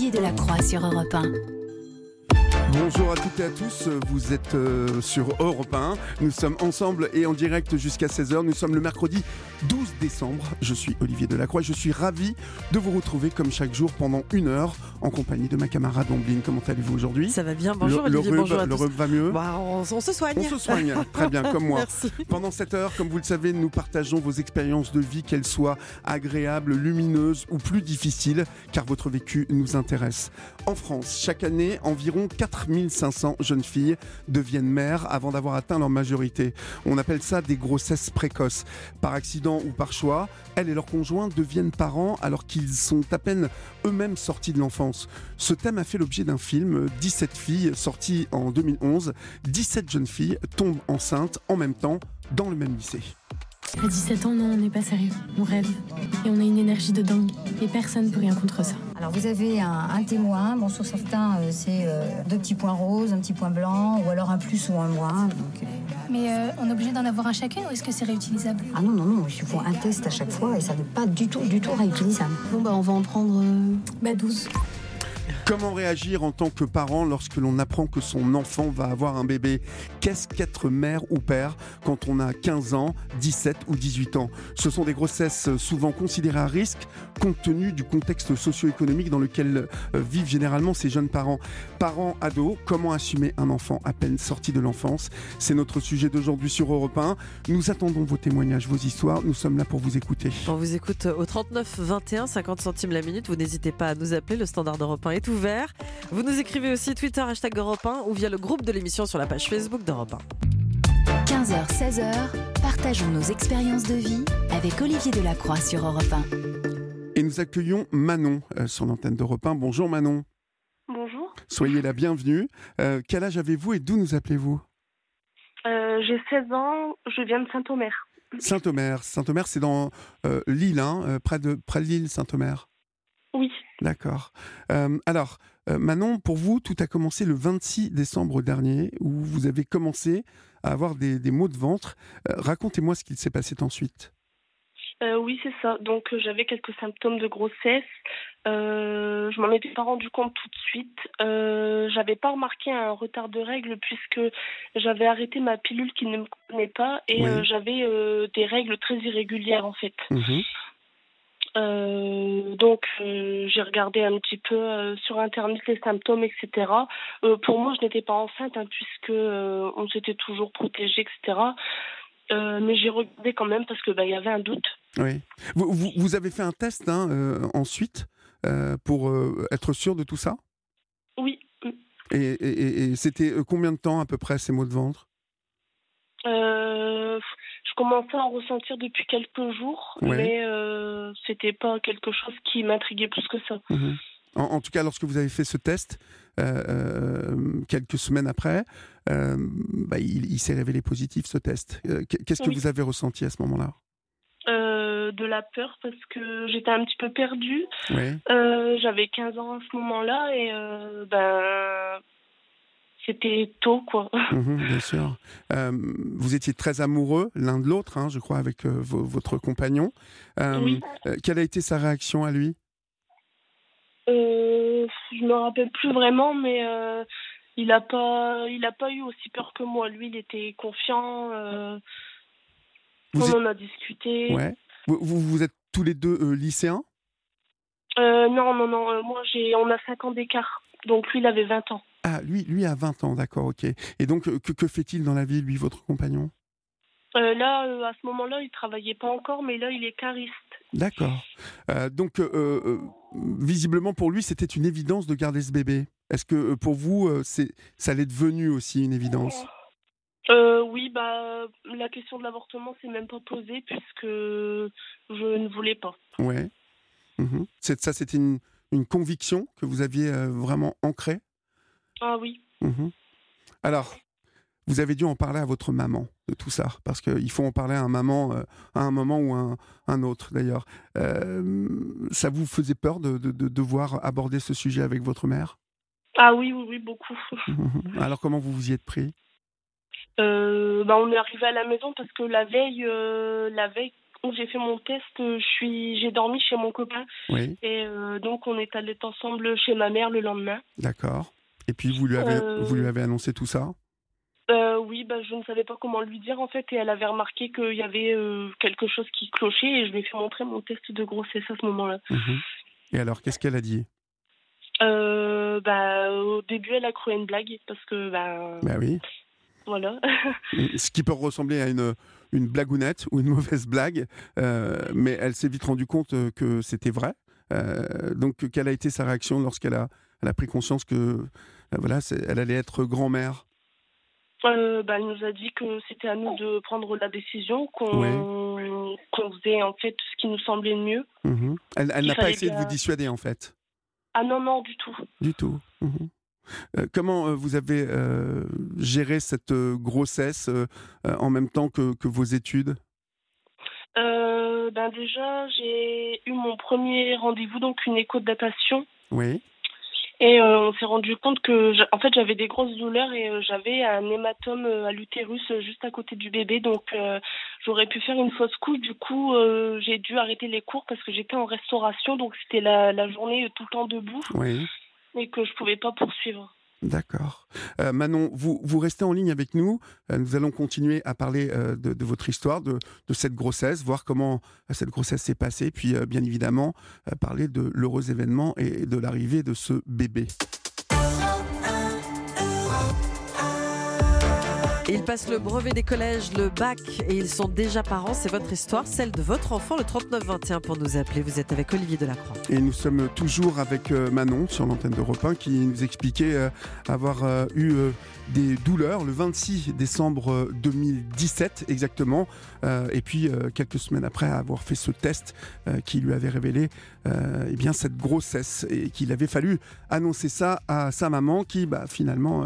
Olivier Delacroix sur Europe 1. Bonjour à toutes et à tous, vous êtes sur Europe 1, nous sommes ensemble et en direct jusqu'à 16h, nous sommes le mercredi 12 décembre, je suis Olivier Delacroix, je suis ravi de vous retrouver comme chaque jour pendant 1 heure en compagnie de ma camarade Ambline. Comment allez-vous aujourd'hui ? Ça va bien, bonjour Olivier, bonjour à tous. Le rhume va mieux ? On se soigne. On se soigne, très bien, comme moi. Merci. Pendant cette heure, comme vous le savez, nous partageons vos expériences de vie, qu'elles soient agréables, lumineuses ou plus difficiles, car votre vécu nous intéresse. En France, chaque année, environ 4500 jeunes filles deviennent mères avant d'avoir atteint leur majorité. On appelle ça des grossesses précoces. Par accident ou par choix, elles et leurs conjoints deviennent parents alors qu'ils sont à peine eux-mêmes sortis de l'enfance. Ce thème a fait l'objet d'un film, 17 filles, sorti en 2011. 17 jeunes filles tombent enceintes en même temps dans le même lycée. À 17 ans, non, on n'est pas sérieux. On rêve. Et on a une énergie de dingue. Et personne ne peut rien contre ça. Alors vous avez un témoin. Bon, sur certains, c'est 2 petits points roses, un petit point blanc, ou alors un plus ou un moins. Donc, Mais on est obligé d'en avoir un chacune ou est-ce que c'est réutilisable ? Ah non, il faut un test à chaque fois et ça n'est pas du tout réutilisable. Bon, on va en prendre 12. Comment réagir en tant que parent lorsque l'on apprend que son enfant va avoir un bébé ? Qu'est-ce qu'être mère ou père quand on a 15 ans, 17 ou 18 ans ? Ce sont des grossesses souvent considérées à risque compte tenu du contexte socio-économique dans lequel vivent généralement ces jeunes parents. Parents, ados, comment assumer un enfant à peine sorti de l'enfance ? C'est notre sujet d'aujourd'hui sur Europe 1. Nous attendons vos témoignages, vos histoires. Nous sommes là pour vous écouter. On vous écoute au 39 21, 50 centimes la minute. Vous n'hésitez pas à nous appeler, le standard d'Europe 1 est ouvert. Vous nous écrivez aussi Twitter, hashtag Europe 1 ou via le groupe de l'émission sur la page Facebook d'Europe 1. 15h, 16h, partageons nos expériences de vie avec Olivier Delacroix sur Europe 1. Et nous accueillons Manon sur l'antenne d'Europe 1. Bonjour Manon. Bonjour. Soyez la bienvenue. Quel âge avez-vous et d'où nous appelez-vous ? J'ai 16 ans, je viens de Saint-Omer. Saint-Omer, c'est dans Lille, près de Lille, Saint-Omer. Oui. D'accord. Alors, Manon, pour vous, tout a commencé le 26 décembre dernier, où vous avez commencé à avoir des maux de ventre. Racontez-moi ce qu'il s'est passé ensuite. Oui, c'est ça. Donc, j'avais quelques symptômes de grossesse. Je m'en étais pas rendu compte tout de suite. J'avais pas remarqué un retard de règles puisque j'avais arrêté ma pilule qui ne me convenait pas et Oui. j'avais des règles très irrégulières en fait. Mhm. Donc j'ai regardé un petit peu sur internet les symptômes, etc. Pour moi, je n'étais pas enceinte puisque on s'était toujours protégé, etc. Mais j'ai regardé quand même parce que y avait un doute. Oui. Vous avez fait un test ensuite pour être sûr de tout ça ? Oui. Et c'était combien de temps à peu près ces maux de ventre ? Je commençais à en ressentir depuis quelques jours, Ouais. mais c'était pas quelque chose qui m'intriguait plus que ça. Mhm. En tout cas, lorsque vous avez fait ce test, quelques semaines après, il s'est révélé positif, ce test. Qu'est-ce que Oui. vous avez ressenti à ce moment-là ? De la peur parce que j'étais un petit peu perdue. Oui. J'avais 15 ans à ce moment-là et c'était tôt, quoi. Bien sûr. Vous étiez très amoureux l'un de l'autre, je crois, avec votre compagnon. Oui. Quelle a été sa réaction à lui ? Je me rappelle plus vraiment, mais il a pas eu aussi peur que moi. Lui, il était confiant. On en a discuté. Ouais. Vous êtes tous les deux lycéens ? Non. Moi, on a 5 ans d'écart. Donc, lui, il avait 20 ans. Ah, lui a 20 ans, d'accord, ok. Et donc, que fait-il dans la vie, lui, votre compagnon ? Là, à ce moment-là, il travaillait pas encore, mais là, il est cariste. D'accord. Donc, visiblement, pour lui, c'était une évidence de garder ce bébé. Est-ce que pour vous, ça l'est devenu aussi une évidence ? Oui, la question de l'avortement s'est même pas posée puisque je ne voulais pas. Ouais. Mhm. Ça, c'était une conviction que vous aviez vraiment ancrée ? Ah oui. Mhm. Alors, vous avez dû en parler à votre maman de tout ça, parce qu'il faut en parler à un moment ou à un autre d'ailleurs. Ça vous faisait peur de devoir aborder ce sujet avec votre mère ? Ah oui, beaucoup. Mhm. Alors comment vous vous y êtes pris ? On est arrivé à la maison parce que la veille, où j'ai fait mon test, j'ai dormi chez mon copain. Oui. Et donc, on est allés ensemble chez ma mère le lendemain. D'accord. Et puis, vous lui avez annoncé tout ça? Oui, je ne savais pas comment lui dire en fait, et elle avait remarqué qu'il y avait quelque chose qui clochait, et je lui ai fait montrer mon test de grossesse à ce moment-là. Et alors, qu'est-ce qu'elle a dit? Au début, elle a cru à une blague, parce que oui. Voilà. Ce qui peut ressembler à une blagounette ou une mauvaise blague, mais elle s'est vite rendue compte que c'était vrai. Donc, quelle a été sa réaction lorsqu'elle a pris conscience que elle allait être grand-mère? Elle nous a dit que c'était à nous de prendre la décision, qu'on faisait en fait ce qui nous semblait le mieux. Elle n'a pas essayé de vous dissuader en fait? Ah non, du tout. Du tout. Comment vous avez géré cette grossesse en même temps que vos études? Déjà, j'ai eu mon premier rendez-vous, donc une écho de datation. Oui. Et on s'est rendu compte que j'avais des grosses douleurs, et j'avais un hématome à l'utérus juste à côté du bébé. Donc j'aurais pu faire une fausse couche. Du coup, j'ai dû arrêter les cours parce que j'étais en restauration. Donc c'était la journée tout le temps debout. Oui. Et que je ne pouvais pas poursuivre. D'accord. Manon, vous restez en ligne avec nous. Nous allons continuer à parler de votre histoire, de cette grossesse, voir comment cette grossesse s'est passée, puis bien évidemment parler de l'heureux événement et de l'arrivée de ce bébé. Ils passent le brevet des collèges, le bac, et ils sont déjà parents. C'est votre histoire, celle de votre enfant, le 3921 pour nous appeler. Vous êtes avec Olivier Delacroix. Et nous sommes toujours avec Manon sur l'antenne d'Europe 1 qui nous expliquait avoir eu des douleurs le 26 décembre 2017 exactement. Et puis quelques semaines après avoir fait ce test qui lui avait révélé cette grossesse, et qu'il avait fallu annoncer ça à sa maman qui finalement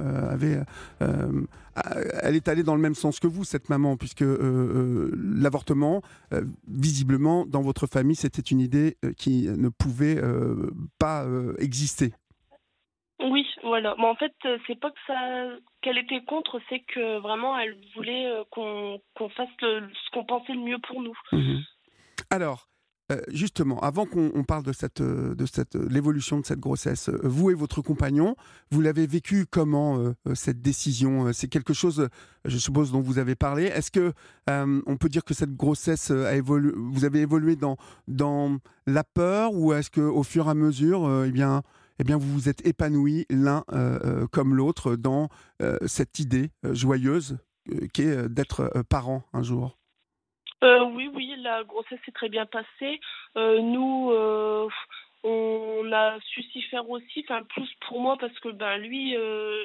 elle est allée dans le même sens que vous, cette maman, puisque l'avortement, visiblement, dans votre famille, c'était une idée qui ne pouvait pas exister. Oui, voilà. Mais en fait, c'est pas qu'elle était contre, c'est que vraiment, elle voulait qu'on fasse ce qu'on pensait le mieux pour nous. Alors, justement, avant qu'on parle de l'évolution de cette grossesse, vous et votre compagnon, vous l'avez vécu comment, cette décision? C'est quelque chose, je suppose, dont vous avez parlé. Est-ce que on peut dire que cette grossesse vous avez évolué dans la peur, ou est-ce qu'au fur et à mesure, vous vous êtes épanouis l'un comme l'autre dans cette idée joyeuse qu'est d'être parent un jour? Oui, la grossesse s'est très bien passée. Nous, on a su s'y faire aussi, plus pour moi, parce que lui,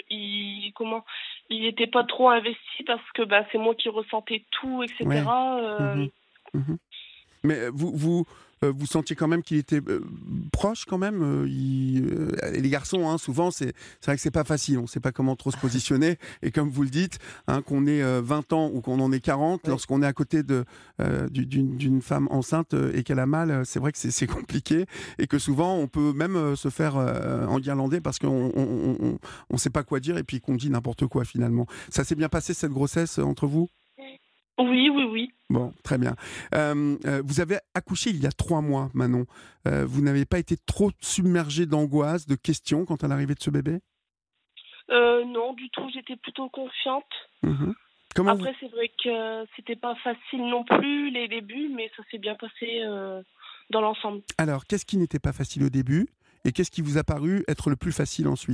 il était pas trop investi, parce que c'est moi qui ressentais tout, etc. Ouais. Mais vous sentiez quand même qu'il était proche quand même. Les garçons, souvent, c'est vrai que c'est pas facile. On ne sait pas comment trop se positionner. Et comme vous le dites, qu'on ait 20 ans ou qu'on en ait 40, ouais. Lorsqu'on est à côté d'une femme enceinte et qu'elle a mal, c'est vrai que c'est compliqué. Et que souvent, on peut même se faire enguirlander parce qu'on ne sait pas quoi dire, et puis qu'on dit n'importe quoi finalement. Ça s'est bien passé, cette grossesse, entre vous ? Oui. Bon, très bien. Vous avez accouché il y a 3 mois, Manon. Vous n'avez pas été trop submergée d'angoisse, de questions quant à l'arrivée de ce bébé ? Non, du tout. J'étais plutôt confiante. Après, c'est vrai que c'était pas facile non plus, les débuts, mais ça s'est bien passé dans l'ensemble. Alors, qu'est-ce qui n'était pas facile au début, et qu'est-ce qui vous a paru être le plus facile ensuite ?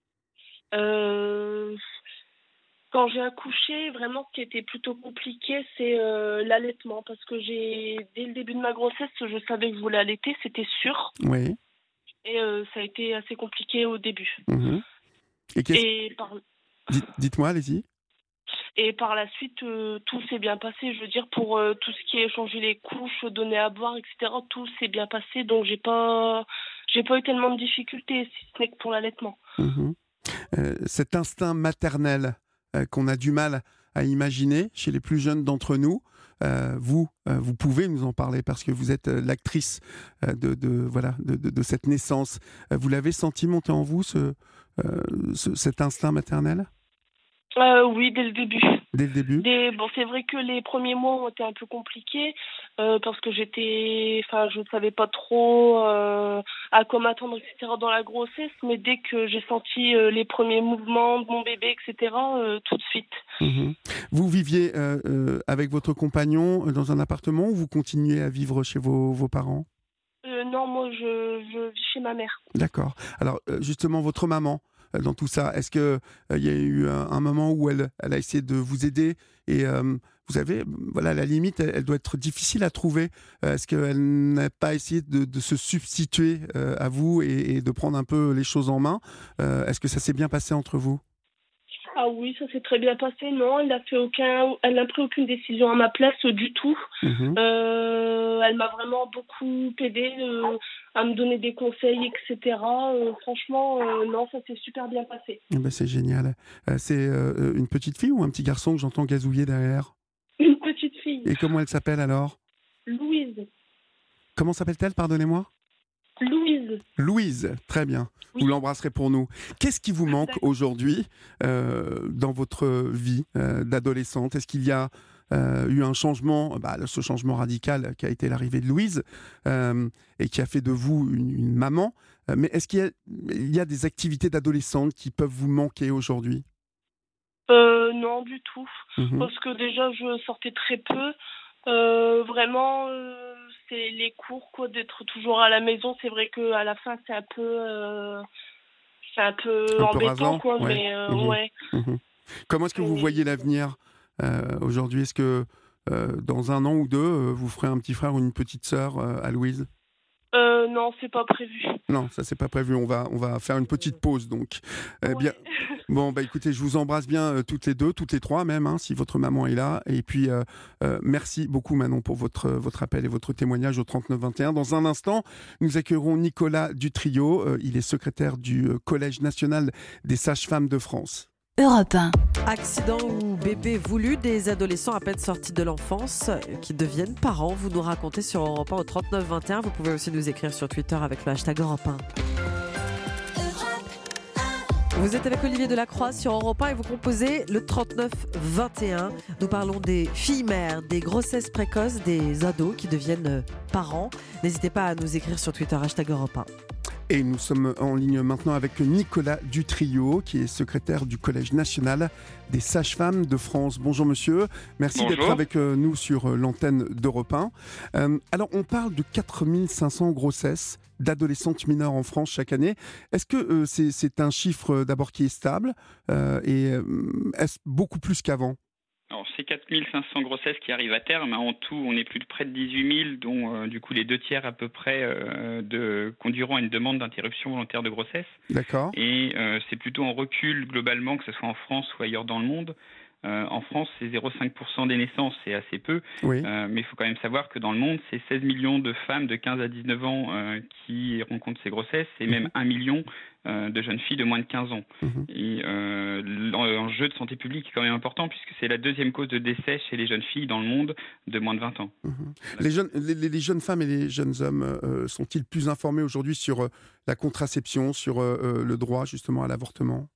Quand j'ai accouché, vraiment, ce qui était plutôt compliqué, c'est l'allaitement. Parce que dès le début de ma grossesse, je savais que je voulais allaiter, c'était sûr. Oui. Et ça a été assez compliqué au début. Dites-moi, allez-y. Et par la suite, tout s'est bien passé. Je veux dire, pour tout ce qui est changer les couches, donner à boire, etc., tout s'est bien passé. Donc, j'ai pas eu tellement de difficultés, si ce n'est que pour l'allaitement. Cet instinct maternel qu'on a du mal à imaginer chez les plus jeunes d'entre nous, vous pouvez nous en parler parce que vous êtes l'actrice de cette naissance. Vous l'avez senti monter en vous, cet instinct maternel ? Oui, dès le début. Dès le début? Bon, c'est vrai que les premiers mois ont été un peu compliqués parce que je ne savais pas trop à quoi m'attendre, etc. dans la grossesse, mais dès que j'ai senti les premiers mouvements de mon bébé, etc., tout de suite. Mhm. Vous viviez avec votre compagnon dans un appartement ou vous continuez à vivre chez vos parents? Non, moi, je vis chez ma mère. D'accord. Alors, justement, votre maman, dans tout ça, est-ce qu'il y a eu un moment où elle a essayé de vous aider et vous savez, voilà, la limite, elle doit être difficile à trouver. Est-ce qu'elle n'a pas essayé de se substituer à vous et de prendre un peu les choses en main? Est-ce que ça s'est bien passé entre vous? Ah oui, ça s'est très bien passé. Non, elle n'a pris aucune décision à ma place du tout. Mhm. Elle m'a vraiment beaucoup aidée à me donner des conseils, etc. Franchement, non, ça s'est super bien passé. Eh ben, c'est génial. C'est une petite fille ou un petit garçon que j'entends gazouiller derrière? Une petite fille, Et comment elle s'appelle alors? Louise. Comment s'appelle-t-elle, pardonnez-moi? Louise. Louise, très bien. Oui. Vous l'embrasserez pour nous. Qu'est-ce qui vous manque aujourd'hui dans votre vie d'adolescente? Est-ce qu'il y a eu un changement, ce changement radical qui a été l'arrivée de Louise et qui a fait de vous une maman, mais est-ce qu'il y a des activités d'adolescente qui peuvent vous manquer aujourd'hui? Non, du tout. Mhm. Parce que déjà, je sortais très peu. Vraiment, c'est les cours, quoi, d'être toujours à la maison. C'est vrai qu'à la fin, c'est un peu Un peu embêtant, rasant, quoi, ouais. mais Mhm. ouais. Mhm. Comment est-ce que vous voyez l'avenir aujourd'hui? Est-ce que dans un an ou deux, vous ferez un petit frère ou une petite sœur à Louise? Non, c'est pas prévu. Non, ça c'est pas prévu. On va faire une petite pause donc. Bien. Ouais. Bon, écoutez, je vous embrasse bien toutes les deux, toutes les trois même, hein, si votre maman est là. Et puis merci beaucoup Manon pour votre appel et votre témoignage au 3921. Dans un instant, nous accueillerons Nicolas Dutrio. Il est secrétaire du Collège national des sages-femmes de France. Europe 1. Accident ou bébé voulu, des adolescents à peine sortis de l'enfance qui deviennent parents. Vous nous racontez sur Europe 1 au 3921. Vous pouvez aussi nous écrire sur Twitter avec le hashtag Europe 1. Vous êtes avec Olivier Delacroix sur Europe 1 et vous composez le 3921. Nous parlons des filles mères, des grossesses précoces, des ados qui deviennent parents. N'hésitez pas à nous écrire sur Twitter hashtag Europe 1. Et nous sommes en ligne maintenant avec Nicolas Dutrio, qui est secrétaire du Collège national des sages-femmes de France. Bonjour monsieur, merci Bonjour. d'être avec nous sur l'antenne d'Europe 1. Alors on parle de 4500 grossesses d'adolescentes mineures en France chaque année. Est-ce que c'est un chiffre d'abord qui est stable et est-ce beaucoup plus qu'avant? Alors, c'est 4500 grossesses qui arrivent à terme. En tout, on est plus de près de 18 000, dont du coup les 2 tiers à peu près conduiront à une demande d'interruption volontaire de grossesse. D'accord. Et c'est plutôt en recul globalement, que ce soit en France ou ailleurs dans le monde. En France, c'est 0,5% des naissances, c'est assez peu. Oui. Mais il faut quand même savoir que dans le monde, c'est 16 millions de femmes de 15 à 19 ans qui rencontrent ces grossesses et même 1 million de jeunes filles de moins de 15 ans. Et l'enjeu de santé publique est quand même important puisque c'est la deuxième cause de décès chez les jeunes filles dans le monde de moins de 20 ans. Les jeunes femmes et les jeunes hommes sont-ils plus informés aujourd'hui sur la contraception, sur le droit justement à l'avortement?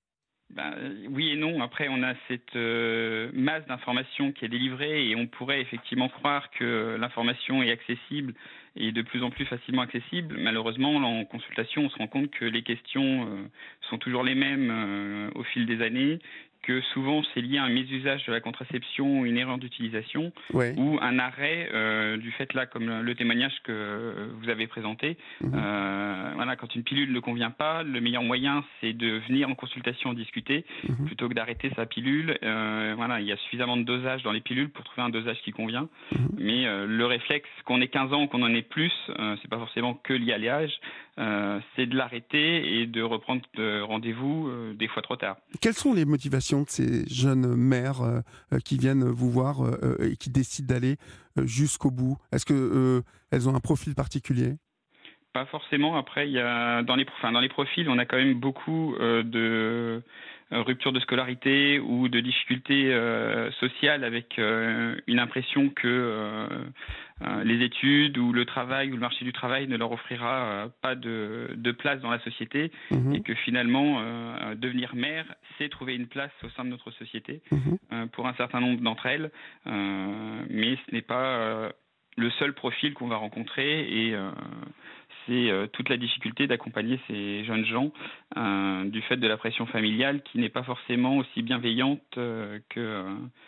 Oui et non. Après, on a cette masse d'informations qui est délivrée et on pourrait effectivement croire que l'information est accessible et de plus en plus facilement accessible. Malheureusement, en consultation, on se rend compte que les questions sont toujours les mêmes au fil des années, que souvent c'est lié à un mésusage de la contraception, une erreur d'utilisation, Ouais. ou un arrêt du fait là, comme le témoignage que vous avez présenté. Voilà, quand une pilule ne convient pas, le meilleur moyen c'est de venir en consultation discuter plutôt que d'arrêter sa pilule. Voilà, il y a suffisamment de dosage dans les pilules pour trouver un dosage qui convient. Mais le réflexe, qu'on ait 15 ans ou qu'on en ait plus, c'est pas forcément que lié à l'âge, c'est de l'arrêter et de reprendre rendez-vous des fois trop tard. Quelles sont les motivations de ces jeunes mères qui viennent vous voir et qui décident d'aller jusqu'au bout? Est-ce que elles ont un profil particulier? Pas forcément. Après, il y a dans les profils, on a quand même beaucoup rupture de scolarité ou de difficultés sociales avec une impression que les études ou le travail ou le marché du travail ne leur offrira pas de place dans la société et que finalement devenir mère, c'est trouver une place au sein de notre société pour un certain nombre d'entre elles, mais ce n'est pas le seul profil qu'on va rencontrer et c'est toute la difficulté d'accompagner ces jeunes gens du fait de la pression familiale qui n'est pas forcément aussi bienveillante que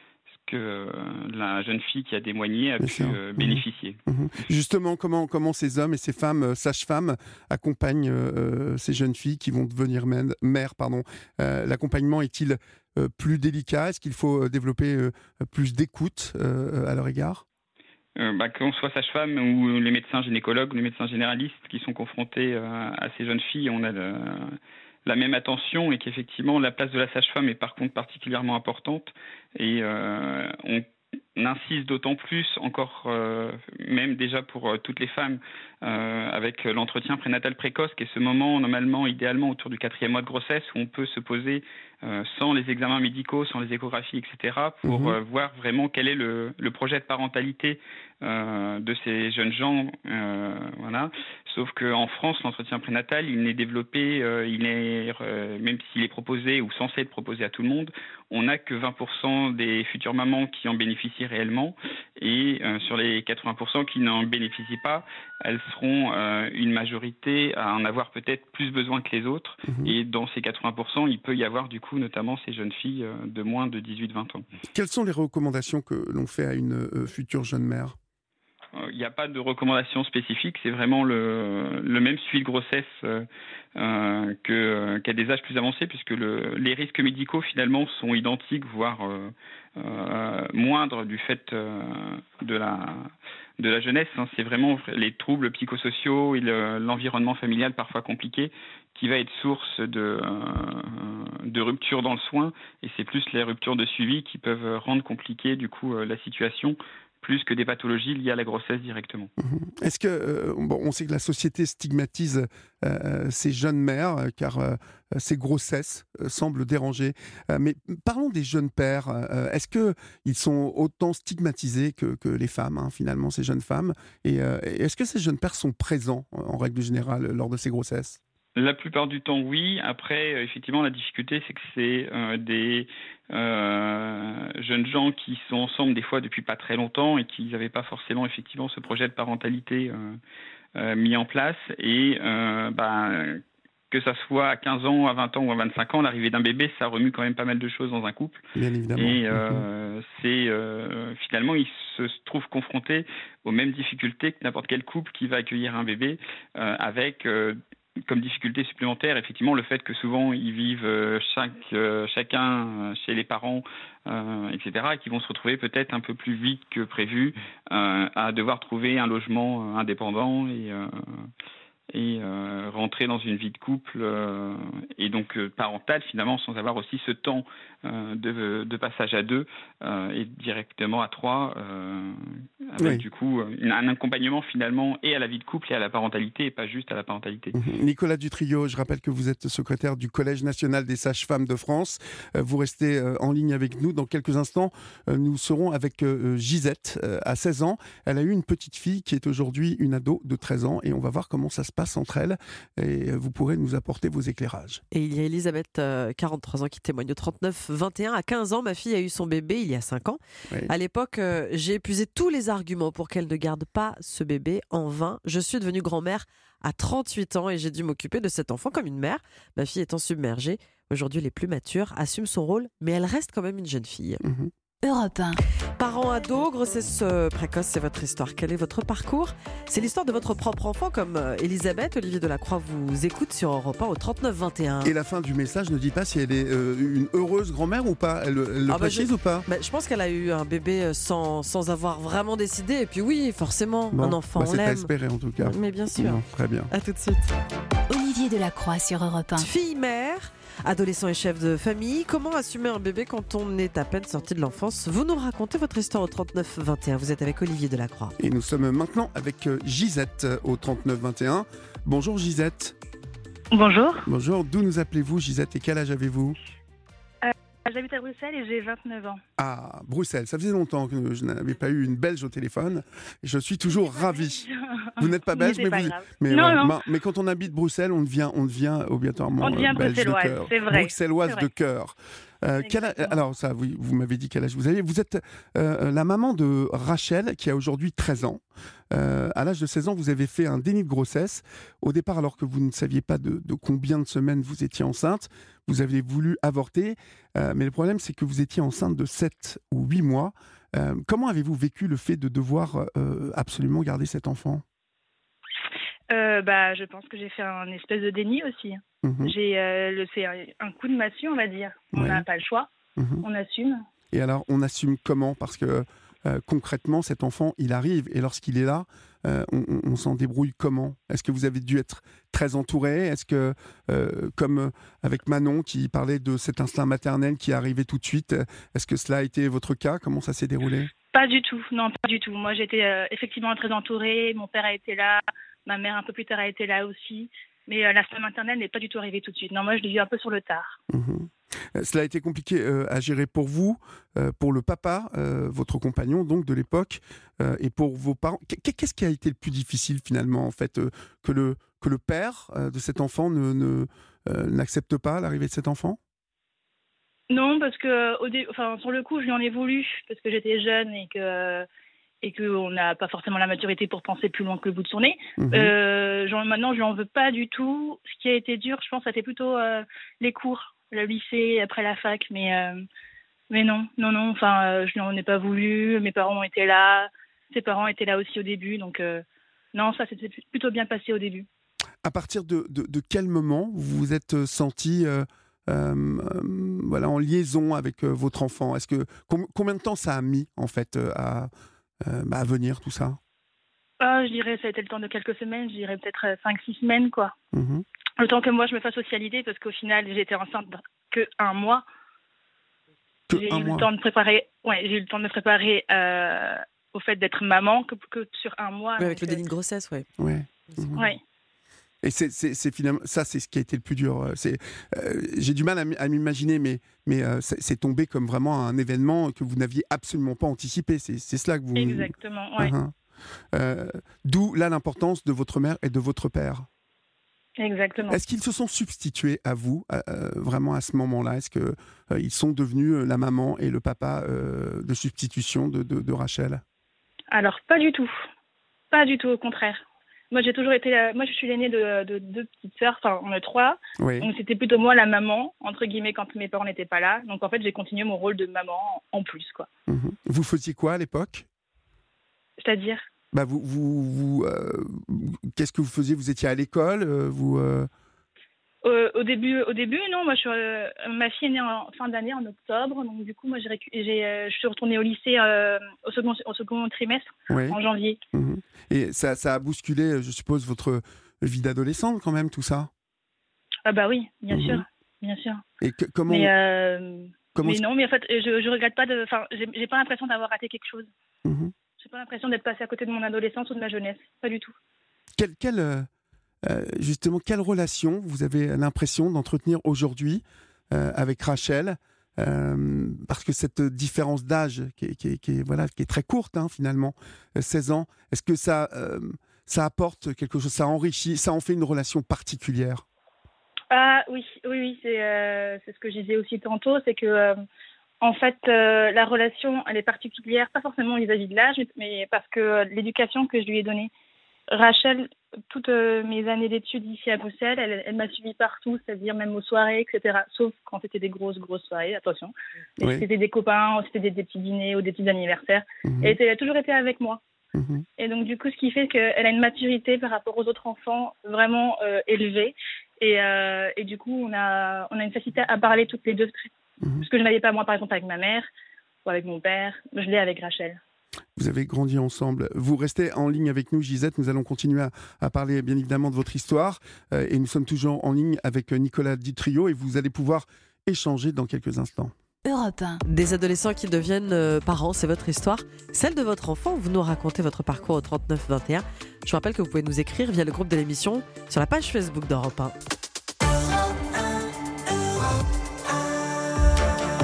la jeune fille qui a témoigné a pu bénéficier. Justement, comment ces hommes et ces femmes sages-femmes accompagnent ces jeunes filles qui vont devenir mères l'accompagnement est-il plus délicat? Est-ce qu'il faut développer plus d'écoute à leur égard? Qu'on soit sage-femme ou les médecins gynécologues, les médecins généralistes qui sont confrontés à ces jeunes filles, on a la même attention et qu'effectivement la place de la sage-femme est par contre particulièrement importante et on insiste d'autant plus encore, même déjà pour toutes les femmes, avec l'entretien prénatal précoce qui est ce moment normalement, idéalement autour du 4e mois de grossesse où on peut se poser sans les examens médicaux, sans les échographies, etc. pour voir vraiment quel est le projet de parentalité de ces jeunes gens. Voilà. Sauf qu'en France, l'entretien prénatal, il n'est développé, même s'il est proposé ou censé être proposé à tout le monde, on n'a que 20% des futures mamans qui en bénéficient réellement et sur les 80% qui n'en bénéficient pas, elles seront une majorité à en avoir peut-être plus besoin que les autres. Et dans ces 80%, il peut y avoir du coup notamment ces jeunes filles de moins de 18-20 ans. Quelles sont les recommandations que l'on fait à une future jeune mère ? Il n'y a pas de recommandations spécifiques, c'est vraiment le même suivi de grossesse qu'à des âges plus avancés, puisque les risques médicaux finalement sont identiques, voire moindres du fait de la jeunesse. C'est vraiment les troubles psychosociaux et l'environnement familial parfois compliqué qui va être source de ruptures dans le soin, et c'est plus les ruptures de suivi qui peuvent rendre compliquée du coup la situation, plus que des pathologies liées à la grossesse directement. Est-ce que, on sait que la société stigmatise ces jeunes mères, car ces grossesses semblent déranger. Mais parlons des jeunes pères. Est-ce qu'ils sont autant stigmatisés que les femmes, finalement, ces jeunes femmes ? Et est-ce que ces jeunes pères sont présents, en règle générale, lors de ces grossesses ? La plupart du temps, oui. Après, effectivement, la difficulté, c'est que c'est des jeunes gens qui sont ensemble des fois depuis pas très longtemps et qui n'avaient pas forcément effectivement ce projet de parentalité mis en place. Et que ça soit à 15 ans, à 20 ans ou à 25 ans, l'arrivée d'un bébé, ça remue quand même pas mal de choses dans un couple. Bien évidemment. Et finalement, ils se trouvent confrontés aux mêmes difficultés que n'importe quel couple qui va accueillir un bébé, avec comme difficulté supplémentaire, effectivement, le fait que souvent ils vivent chacun chez les parents, etc., et qui vont se retrouver peut-être un peu plus vite que prévu à devoir trouver un logement indépendant et rentrer dans une vie de couple et donc parentale finalement, sans avoir aussi ce temps de passage à deux et directement à trois, avec du coup un accompagnement finalement et à la vie de couple et à la parentalité et pas juste à la parentalité. Nicolas Dutrillo, je rappelle que vous êtes secrétaire du Collège national des sages-femmes de France. Vous restez en ligne avec nous. Dans quelques instants, nous serons avec Gisette, à 16 ans. Elle a eu une petite fille qui est aujourd'hui une ado de 13 ans et on va voir comment ça se passe entre elles et vous pourrez nous apporter vos éclairages. Et il y a Elisabeth, 43 ans, qui témoigne de 39-21. À 15 ans, ma fille a eu son bébé il y a 5 ans. Oui. À l'époque, j'ai épuisé tous les arguments pour qu'elle ne garde pas ce bébé en vain. Je suis devenue grand-mère à 38 ans et j'ai dû m'occuper de cet enfant comme une mère, ma fille étant submergée. Aujourd'hui, elle est plus mature, assume son rôle, mais elle reste quand même une jeune fille. Europe 1. Parents ados, grossesse précoce, c'est votre histoire. Quel est votre parcours ? C'est l'histoire de votre propre enfant, comme Elisabeth. Olivier Delacroix vous écoute sur Europe 1 au 39-21. Et la fin du message ne dit pas si elle est une heureuse grand-mère ou pas. Elle le précise ou pas ? Je pense qu'elle a eu un bébé sans avoir vraiment décidé. Et puis oui, forcément, un enfant, on l'aime. C'est à espérer en tout cas. Mais bien sûr. Non, très bien. À tout de suite. Olivier Delacroix sur Europe 1. Fille-mère, adolescent et chef de famille, comment assumer un bébé quand on est à peine sorti de l'enfance ? Vous nous racontez votre histoire au 39-21. Vous êtes avec Olivier Delacroix. Et nous sommes maintenant avec Gisette au 39-21. Bonjour Gisette. Bonjour. Bonjour, d'où nous appelez-vous Gisette et quel âge avez-vous ? j'habite à Bruxelles et j'ai 29 ans. Ah, Bruxelles, ça faisait longtemps que je n'avais pas eu une Belge au téléphone. Je suis toujours ravi. Vous n'êtes pas belge, mais quand on habite Bruxelles, on devient obligatoirement belge de cœur. C'est vrai. Bruxelloise de cœur. Alors ça, vous m'avez dit quel âge vous avez. Vous êtes la maman de Rachel qui a aujourd'hui 13 ans. À l'âge de 16 ans, vous avez fait un déni de grossesse. Au départ, alors que vous ne saviez pas de combien de semaines vous étiez enceinte, vous avez voulu avorter. Mais le problème, c'est que vous étiez enceinte de 7 ou 8 mois. Comment avez-vous vécu le fait de devoir absolument garder cet enfant ? Je pense que j'ai fait un espèce de déni aussi. C'est un coup de massue, on va dire. On n'a pas le choix. On assume. Et alors, on assume comment ? Parce que concrètement, cet enfant, il arrive. Et lorsqu'il est là, on s'en débrouille comment ? Est-ce que vous avez dû être très entouré ? Est-ce que, comme avec Manon qui parlait de cet instinct maternel qui arrivait tout de suite, est-ce que cela a été votre cas ? Comment ça s'est déroulé ? Pas du tout. Non, pas du tout. Moi, j'étais effectivement très entourée. Mon père a été là. Ma mère, un peu plus tard, a été là aussi. Mais l'instinct maternel n'est pas du tout arrivé tout de suite. Non, moi, je l'ai vu un peu sur le tard. Cela a été compliqué à gérer pour vous, pour le papa, votre compagnon donc de l'époque, et pour vos parents. Qu'est-ce qui a été le plus difficile finalement, en fait, que le père de cet enfant n'accepte pas l'arrivée de cet enfant ? Non, parce que sur le coup, je lui en ai voulu, parce que j'étais jeune et qu'on n'a pas forcément la maturité pour penser plus loin que le bout de son nez. Maintenant, je lui en veux pas du tout. Ce qui a été dur, je pense, c'était plutôt les cours, le lycée, après la fac. Mais non. Enfin, je lui en ai pas voulu. Mes parents ont été là. Ses parents étaient là aussi au début. Donc, non, ça s'était plutôt bien passé au début. À partir de quel moment vous vous êtes senti en liaison avec votre enfant ? Est-ce que combien de temps ça a mis, en fait, à venir, tout ça ? Je dirais ça a été le temps de quelques semaines, je dirais peut-être 5-6 semaines, quoi. Le temps que moi je me fasse socialiser, parce qu'au final j'étais enceinte que 1 mois. J'ai eu le temps de me préparer au fait d'être maman que sur 1 mois. Oui, avec le déni de grossesse, oui. Ouais. Et c'est finalement ça, c'est ce qui a été le plus dur. J'ai du mal à m'imaginer, mais c'est tombé comme vraiment un événement que vous n'aviez absolument pas anticipé. C'est cela que vous. Exactement. Ouais. D'où là l'importance de votre mère et de votre père. Exactement. Est-ce qu'ils se sont substitués à vous vraiment à ce moment-là ? Est-ce que ils sont devenus la maman et le papa de substitution de Rachel ? Alors pas du tout, au contraire. Moi, j'ai toujours été. Moi, je suis l'aînée de 2 petites sœurs. Enfin, on est 3. Oui. Donc, c'était plutôt moi la maman, entre guillemets, quand mes parents n'étaient pas là. Donc, en fait, j'ai continué mon rôle de maman en plus, quoi. Vous faisiez quoi à l'époque ? C'est-à-dire ? Vous qu'est-ce que vous faisiez ? Vous étiez à l'école ? Au début, non. Moi, ma fille est née en fin d'année, en octobre. Donc, du coup, moi, je suis retournée au lycée au second trimestre, en janvier. Et ça a bousculé, je suppose, votre vie d'adolescente, quand même, tout ça ? Ah bah oui, bien sûr. Et comment... Mais non, mais en fait, je regrette pas de... Enfin, j'ai pas l'impression d'avoir raté quelque chose. J'ai pas l'impression d'être passée à côté de mon adolescence ou de ma jeunesse. Pas du tout. Justement, quelle relation vous avez l'impression d'entretenir aujourd'hui avec Rachel ? Parce que cette différence d'âge qui est très courte, finalement, 16 ans, est-ce que ça apporte quelque chose, ça enrichit, ça en fait une relation particulière ? Oui, c'est ce que je disais aussi tantôt, c'est que en fait la relation elle est particulière, pas forcément vis-à-vis de l'âge, mais parce que l'éducation que je lui ai donnée. Rachel, toutes mes années d'études ici à Bruxelles, elle m'a suivie partout, c'est-à-dire même aux soirées, etc. Sauf quand c'était des grosses soirées, attention. Mais c'était des copains, c'était des petits dîners ou des petits anniversaires. Et elle a toujours été avec moi. Et donc du coup, ce qui fait qu'elle a une maturité par rapport aux autres enfants vraiment élevée. Et du coup, on a une facilité à parler toutes les deux. Ce que je n'avais pas moi, par exemple, avec ma mère ou avec mon père, je l'ai avec Rachel. Vous avez grandi ensemble. Vous restez en ligne avec nous, Gisette. Nous allons continuer à parler bien évidemment de votre histoire. Et nous sommes toujours en ligne avec Nicolas Ditrio et vous allez pouvoir échanger dans quelques instants. Europe 1. Des adolescents qui deviennent parents, c'est votre histoire. Celle de votre enfant, vous nous racontez votre parcours au 39 21. Je vous rappelle que vous pouvez nous écrire via le groupe de l'émission sur la page Facebook d'Europe 1.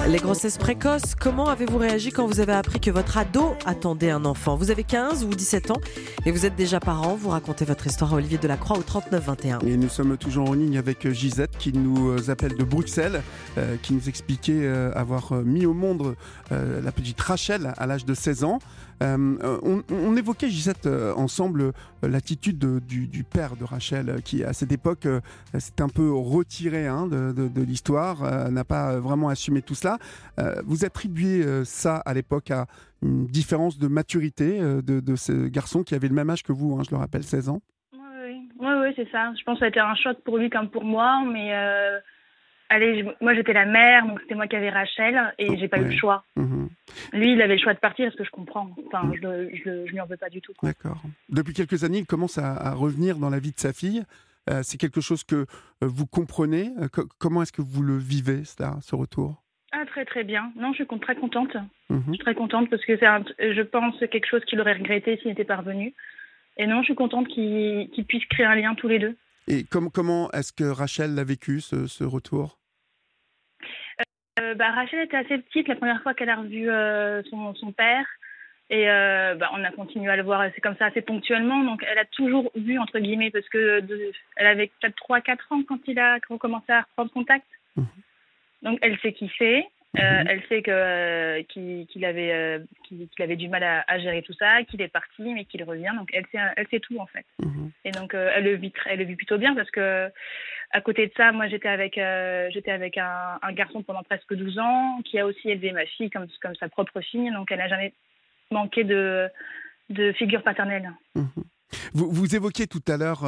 Les grossesses précoces, comment avez-vous réagi quand vous avez appris que votre ado attendait un enfant ? Vous avez 15 ou 17 ans et vous êtes déjà parent. Vous racontez votre histoire à Olivier Delacroix au 39 21. Et nous sommes toujours en ligne avec Gisette qui nous appelle de Bruxelles, qui nous expliquait avoir mis au monde la petite Rachel à l'âge de 16 ans. On évoquait, Gisette, ensemble l'attitude du père de Rachel qui, à cette époque, s'est un peu retiré de l'histoire, n'a pas vraiment assumé tout cela. Vous attribuez ça à l'époque à une différence de maturité de ce garçon qui avait le même âge que vous, je le rappelle, 16 ans. Oui, c'est ça. Je pense que ça a été un choc pour lui comme pour moi, mais moi j'étais la mère, donc c'était moi qui avais Rachel et j'ai pas eu le choix. Lui, il avait le choix de partir, ce que je comprends. Enfin, je lui en veux pas du tout. D'accord. Depuis quelques années, il commence à revenir dans la vie de sa fille. C'est quelque chose que vous comprenez. Comment est-ce que vous le vivez, ce retour ? Très très bien. Non, je suis très contente. Je suis très contente parce que je pense quelque chose qu'il aurait regretté s'il n'était pas revenu. Et non, je suis contente qu'ils puissent créer un lien tous les deux. Et comment est-ce que Rachel l'a vécu, ce retour ? Rachel était assez petite la première fois qu'elle a revu son père. Et on a continué à le voir, c'est comme ça assez ponctuellement. Donc elle a toujours vu, entre guillemets, parce que elle avait peut-être 3-4 ans quand il a commencé à reprendre contact. Donc elle sait qui c'est. Elle sait qu'il avait du mal à gérer tout ça, qu'il est parti, mais qu'il revient. Donc elle sait tout en fait. Et donc elle le vit plutôt bien parce que à côté de ça, moi j'étais avec un garçon pendant presque 12 ans qui a aussi élevé ma fille comme sa propre fille. Donc elle n'a jamais manqué de figure paternelle. Vous évoquiez tout à l'heure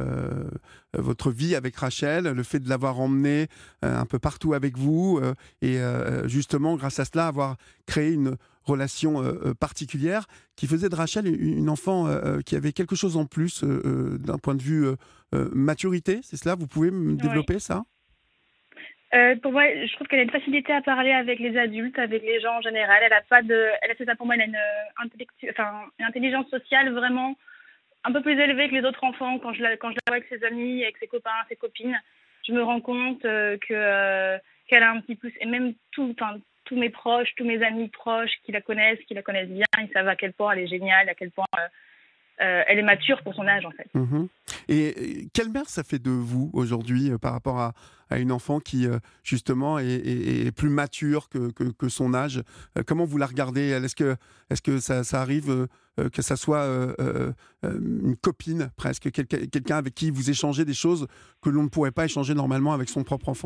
votre vie avec Rachel, le fait de l'avoir emmenée un peu partout avec vous et justement, grâce à cela, avoir créé une relation particulière qui faisait de Rachel une enfant qui avait quelque chose en plus d'un point de vue maturité. C'est cela ? Vous pouvez me développer ça ? Pour moi, je trouve qu'elle a une facilité à parler avec les adultes, avec les gens en général. Pour moi, elle a une intelligence sociale vraiment un peu plus élevée que les autres enfants. Quand je la vois avec ses amis, avec ses copains, ses copines, je me rends compte qu'elle a un petit plus. Et même tous mes proches, tous mes amis proches qui la connaissent bien, ils savent à quel point elle est géniale, à quel point elle est mature pour son âge en fait. Et quelle mère ça fait de vous aujourd'hui par rapport à une enfant qui justement est plus mature que son âge ? Comment vous la regardez ? Est-ce que ça arrive que ça soit une copine presque, quelqu'un avec qui vous échangez des choses que l'on ne pourrait pas échanger normalement avec son propre enfant ?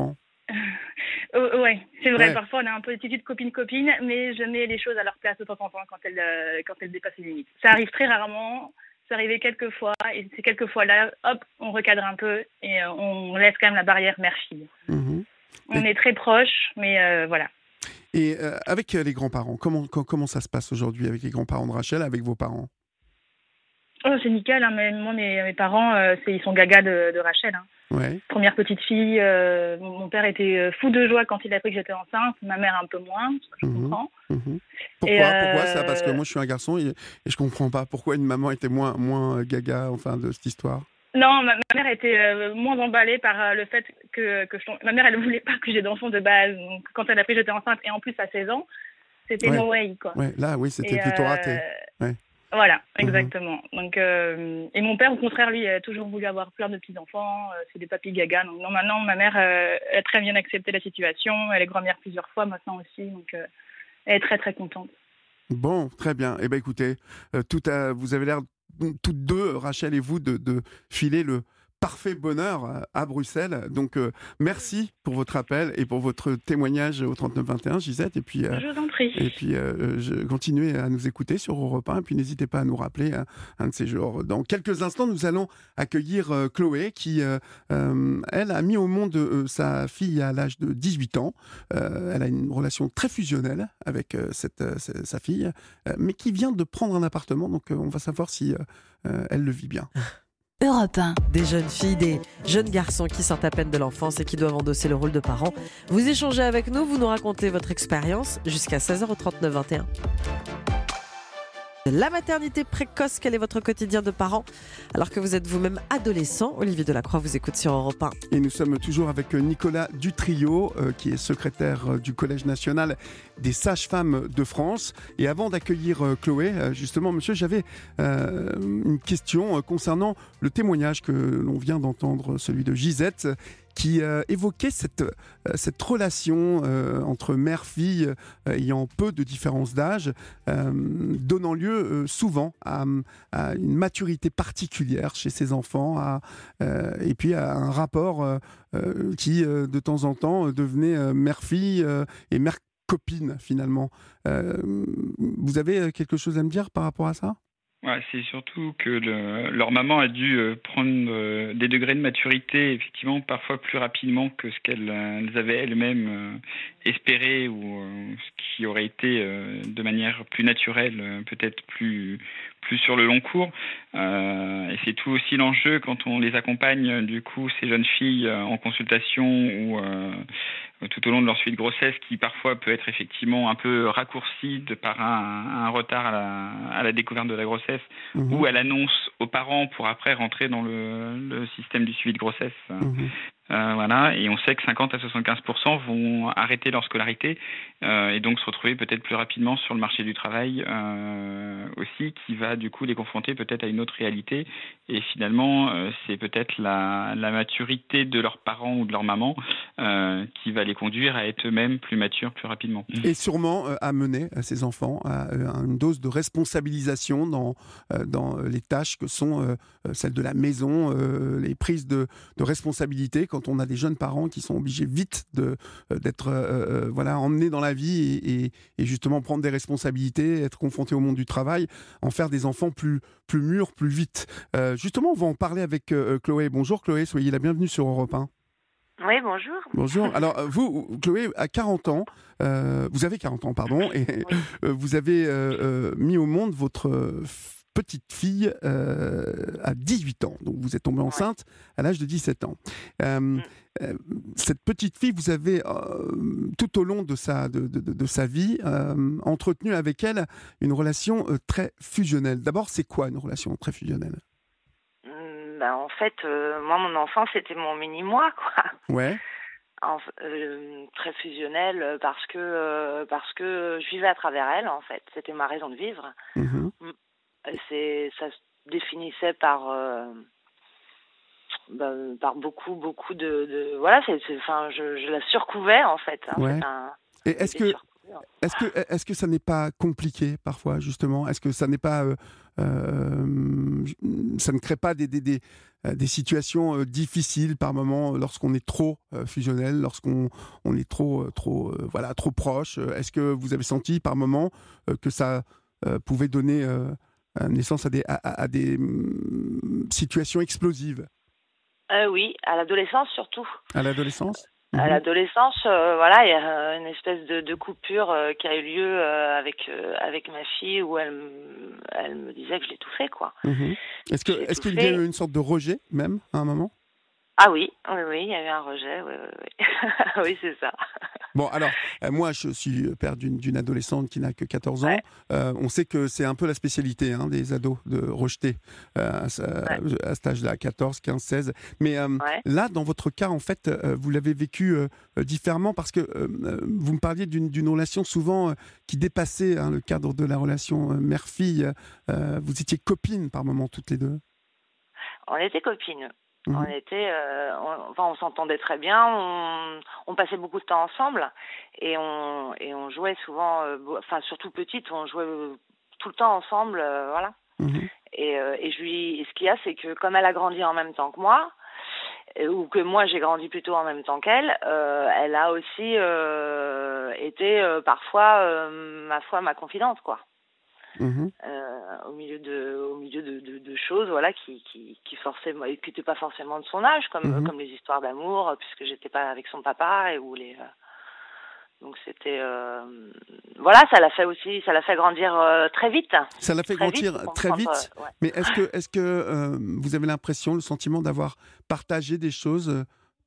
Oui, c'est vrai. Ouais. Parfois, on a un peu d'attitude copine-copine, mais je mets les choses à leur place de temps en temps quand elles dépassent les limites. Ça arrive très rarement. C'est arrivé quelques fois, et ces quelques fois-là, hop, on recadre un peu et on laisse quand même la barrière mère-fille. On est très proches, mais voilà. Et avec les grands-parents, comment ça se passe aujourd'hui avec les grands-parents de Rachel, avec vos parents ? C'est nickel, moi, mes parents, ils sont gaga de Rachel. Ouais. Première petite fille, mon père était fou de joie quand il a appris que j'étais enceinte, ma mère un peu moins, ce que je comprends. Pourquoi ça ? Parce que moi je suis un garçon et je comprends pas pourquoi une maman était moins gaga de cette histoire. Non, ma mère était moins emballée par le fait que ma mère elle voulait pas que j'ai d'enfant de base, donc quand elle a appris que j'étais enceinte et en plus à 16 ans, c'était no way quoi. Ouais, là oui, c'était plutôt raté. Ouais. Voilà, exactement. Donc, et mon père, au contraire, lui, a toujours voulu avoir plein de petits-enfants. C'est des papis gaga. Donc, non, maintenant, ma mère a très bien accepté la situation. Elle est grand-mère plusieurs fois maintenant aussi. Donc, elle est très, très contente. Bon, très bien. Eh bien, écoutez, vous avez l'air toutes deux, Rachel et vous, de filer le parfait bonheur à Bruxelles. Donc, merci pour votre appel et pour votre témoignage au 3921, Gisette. Et puis, je vous en prie. Et puis, continuez à nous écouter sur Europe 1. Et puis, n'hésitez pas à nous rappeler un de ces jours. Dans quelques instants, nous allons accueillir Chloé qui, elle, a mis au monde sa fille à l'âge de 18 ans. Elle a une relation très fusionnelle avec sa fille, mais qui vient de prendre un appartement. Donc, on va savoir si elle le vit bien. Europe 1. Des jeunes filles, des jeunes garçons qui sortent à peine de l'enfance et qui doivent endosser le rôle de parents. Vous échangez avec nous, vous nous racontez votre expérience jusqu'à 16h au 39 21. La maternité précoce, quel est votre quotidien de parent alors que vous êtes vous-même adolescent? Olivier Delacroix vous écoute sur Europe 1. Et nous sommes toujours avec Nicolas Dutrio, qui est secrétaire du Collège national des sages-femmes de France. Et avant d'accueillir Chloé, justement, monsieur, j'avais une question concernant le témoignage que l'on vient d'entendre, celui de Gisette, qui évoquait cette relation entre mère-fille ayant peu de différence d'âge, donnant lieu souvent à une maturité particulière chez ses enfants, et puis à un rapport qui, de temps en temps, devenait mère-fille et mère-copine, finalement. Vous avez quelque chose à me dire par rapport à ça ? Ouais, c'est surtout que leur maman a dû prendre des degrés de maturité, effectivement, parfois plus rapidement que ce qu'elles avaient elles-mêmes espéré, ou ce qui aurait été de manière plus naturelle, peut-être plus sur le long cours. Et c'est tout aussi l'enjeu quand on les accompagne, du coup, ces jeunes filles en consultation ou tout au long de leur suite de grossesse, qui parfois peut être effectivement un peu raccourci de par un retard à la découverte de la grossesse, ou à l'annonce aux parents pour après rentrer dans le système du suivi de grossesse. Voilà, et on sait que 50 à 75% vont arrêter leur scolarité et donc se retrouver peut-être plus rapidement sur le marché du travail aussi, qui va du coup les confronter peut-être à une autre réalité. Et finalement, c'est peut-être la maturité de leurs parents ou de leur maman qui va les conduire à être eux-mêmes plus matures plus rapidement. Et sûrement amener ces enfants à une dose de responsabilisation dans les tâches que sont celles de la maison, les prises de responsabilité, quand on a des jeunes parents qui sont obligés vite d'être emmenés dans la vie et justement prendre des responsabilités, être confrontés au monde du travail, en faire des enfants plus mûrs, plus vite. Justement, on va en parler avec Chloé. Bonjour Chloé, soyez la bienvenue sur Europe 1. Oui, bonjour. Bonjour. Alors, vous, Chloé, à 40 ans, vous avez 40 ans, pardon, et vous avez mis au monde votre petite fille à 18 ans. Donc, vous êtes tombée enceinte à l'âge de 17 ans. Cette petite fille, vous avez, tout au long de sa vie, entretenu avec elle une relation très fusionnelle. D'abord, c'est quoi une relation très fusionnelle ? En fait, moi, mon enfant, c'était mon mini-moi, quoi. Ouais. Très fusionnelle parce que je vivais à travers elle, en fait. C'était ma raison de vivre. Ça se définissait par beaucoup de voilà. Je la surcouvais, en fait. Ouais. Et est-ce que ça n'est pas compliqué parfois, justement ? Est-ce que ça n'est pas ça ne crée pas des situations difficiles par moment lorsqu'on est trop fusionnel, lorsqu'on est trop proche ? Est-ce que vous avez senti par moment que ça pouvait donner naissance à des situations explosives ? Oui, à l'adolescence surtout. À l'adolescence ? À l'adolescence, il y a une espèce de coupure qui a eu lieu avec ma fille, où elle me disait que je l'étouffais, quoi. Est-ce qu'il y a eu une sorte de rejet, même, à un moment ? Ah oui, il y a eu un rejet, oui. Oui, c'est ça. Bon, alors, moi, je suis père d'une adolescente qui n'a que 14 ans. On sait que c'est un peu la spécialité des ados de rejeter à cet âge-là, 14, 15, 16. Mais là, dans votre cas, en fait, vous l'avez vécu différemment parce que vous me parliez d'une relation souvent qui dépassait le cadre de la relation mère-fille. Vous étiez copines par moment, toutes les deux ? On était copines. On était, on s'entendait très bien. On passait beaucoup de temps ensemble et on jouait souvent. Surtout petite, on jouait tout le temps ensemble, voilà. Et ce qu'il y a, c'est que comme elle a grandi en même temps que moi, ou que moi j'ai grandi plutôt en même temps qu'elle, elle a aussi été parfois ma confidente, quoi. Au milieu de choses, voilà, qui forcément, et qui n'étaient pas forcément de son âge, comme les histoires d'amour, puisque j'étais pas avec son papa, donc c'était ça l'a fait grandir très vite. Ça l'a fait grandir très vite. Mais est-ce que vous avez l'impression, le sentiment d'avoir partagé des choses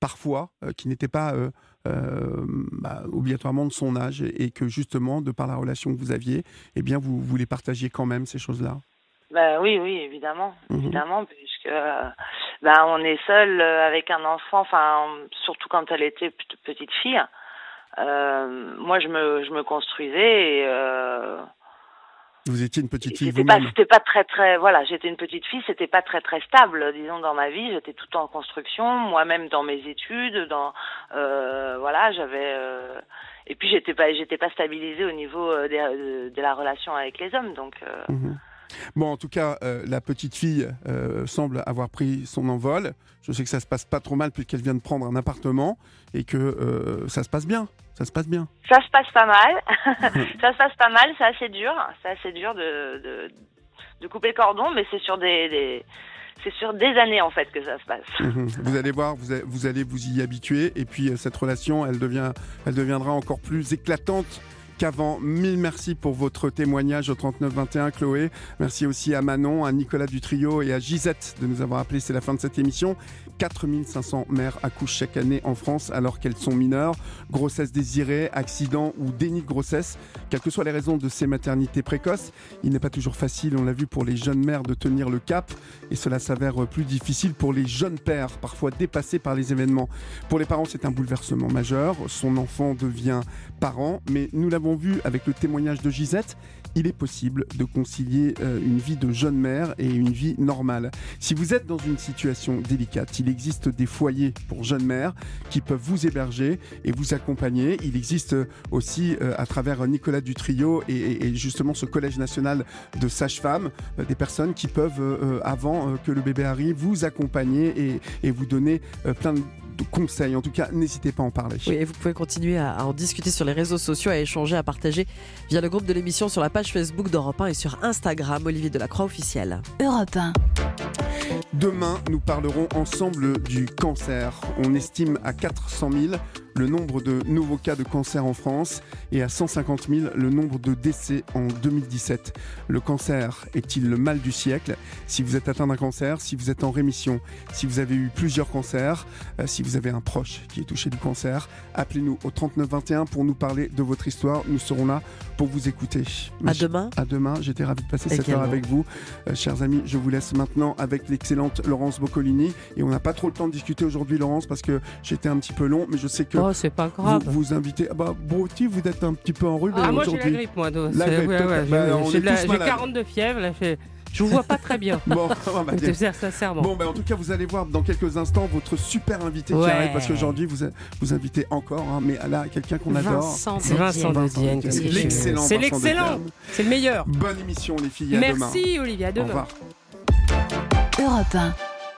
parfois, qui n'étaient pas obligatoirement de son âge, et que justement, de par la relation que vous aviez, eh bien, vous les partagiez quand même, ces choses-là. Oui, évidemment, puisque on est seul avec un enfant, surtout quand elle était petite fille. Moi, je me construisais et vous étiez une petite fille vous-même. C'était pas très voilà, j'étais une petite fille, c'était pas très stable, disons, dans ma vie. J'étais tout en construction, moi-même dans mes études, j'avais et puis j'étais pas stabilisée au niveau de la relation avec les hommes, donc. Bon, en tout cas, la petite fille semble avoir pris son envol. Je sais que ça se passe pas trop mal puisqu'elle vient de prendre un appartement et que ça se passe bien. Ça se passe bien. Ça se passe pas mal. Ça se passe pas mal. C'est assez dur. C'est assez dur de couper le cordon, mais c'est sur des années en fait que ça se passe. Vous allez voir, vous allez vous y habituer, et puis cette relation, elle deviendra encore plus éclatante qu'avant. Mille merci pour votre témoignage au 3921, Chloé. Merci aussi à Manon, à Nicolas du trio et à Gisette de nous avoir appelés. C'est la fin de cette émission. 4500 mères accouchent chaque année en France alors qu'elles sont mineures. Grossesse désirée, accident ou déni de grossesse, quelles que soient les raisons de ces maternités précoces, il n'est pas toujours facile, on l'a vu, pour les jeunes mères de tenir le cap, et cela s'avère plus difficile pour les jeunes pères, parfois dépassés par les événements. Pour les parents, c'est un bouleversement majeur. Son enfant devient parent, mais nous l'avons vu avec le témoignage de Gisette, il est possible de concilier une vie de jeune mère et une vie normale. Si vous êtes dans une situation délicate, il existe des foyers pour jeunes mères qui peuvent vous héberger et vous accompagner. Il existe aussi, à travers Nicolas du trio et justement ce collège national de sages-femmes, des personnes qui peuvent, avant que le bébé arrive, vous accompagner et vous donner plein de conseils. En tout cas, n'hésitez pas à en parler. Oui, et vous pouvez continuer à en discuter sur les réseaux sociaux, à échanger, à partager via le groupe de l'émission sur la page Facebook d'Europe 1 et sur Instagram, Olivier Delacroix officiel. Europe 1. Demain, nous parlerons ensemble du cancer. On estime à 400 000 le nombre de nouveaux cas de cancer en France et à 150 000 le nombre de décès en 2017. Le cancer est-il le mal du siècle ? Si vous êtes atteint d'un cancer, si vous êtes en rémission, si vous avez eu plusieurs cancers, si vous avez un proche qui est touché du cancer, appelez-nous au 3921 pour nous parler de votre histoire. Nous serons là pour vous écouter. À demain. À demain. J'étais ravi de passer cette heure avec vous. Chers amis, je vous laisse maintenant avec l'excellente Laurence Boccolini. Et on n'a pas trop le temps de discuter aujourd'hui, Laurence, parce que j'étais un petit peu long, mais je sais que c'est pas grave. Vous invitez. Brouty, vous êtes un petit peu enrhumé aujourd'hui. Moi j'ai la grippe, moi. La grippe, j'ai 42 fièvres. Là, je vous vois pas très bien. Bon, sincèrement. Bon, en tout cas, vous allez voir dans quelques instants votre super invité qui arrive, parce qu'aujourd'hui vous invitez encore, mais là, quelqu'un qu'on adore. C'est Vincent de Dienne. C'est l'excellent. C'est l'excellent. C'est le meilleur. Bonne émission, les filles. À demain. Merci, Olivier. À demain. Au revoir. Europe 1.